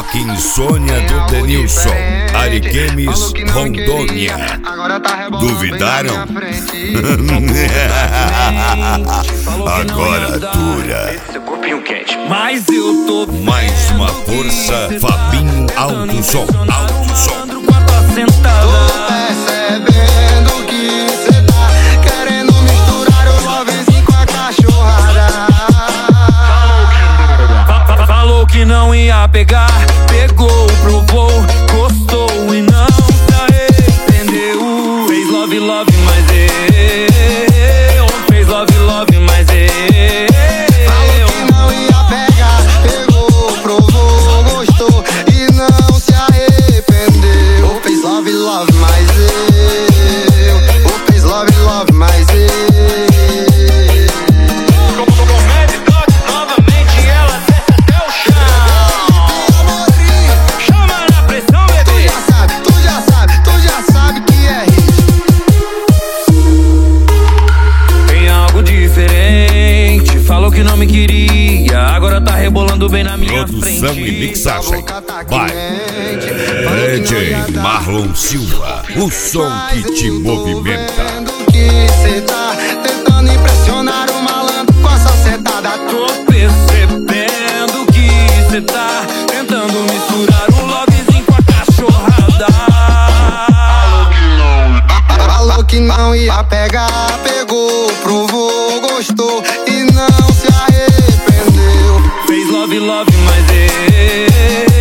Toque Insônia do Denilson, Ariquemes, Rondônia. Duvidaram? Agora dura. Mas eu tô Mais uma força, Fabinho Alto Som. Alto Som. sentada. Percebendo que cê tá querendo misturar o lovezinho com a cachorrada. Falou que não ia pegar, pegou, provou, gostou e não se arrependeu. Fez love, love, mas eu. Fez love, love, mas eu. Falou que não ia pegar, pegou, provou, gostou e não se arrependeu. Fez love, love, mas eu. Fez love, love, mas eu. Novamente ela desce até o chão. Chama na pressão, bebê. Tu já sabe que é hit. Tem algo diferente. Falou que não me queria, agora tá rebolando bem na minha Produção frente. e mixagem by DJ Marlon Silva, o som que te movimenta. Que cê tá tentando impressionar o malandro com essa setada. Tô percebendo que cê tá tentando misturar o lovezinho com a cachorrada. Falou que não ia pegar, pegou, provou, gostou e não se arrependeu. Fez love, love, mas eu.